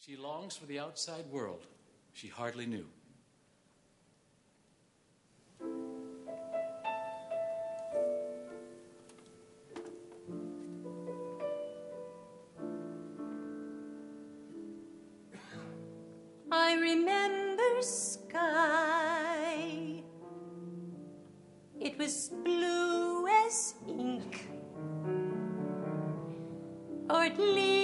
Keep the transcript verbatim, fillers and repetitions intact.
She longs for the outside world she hardly knew. I remember sky. It was blue as ink, or at least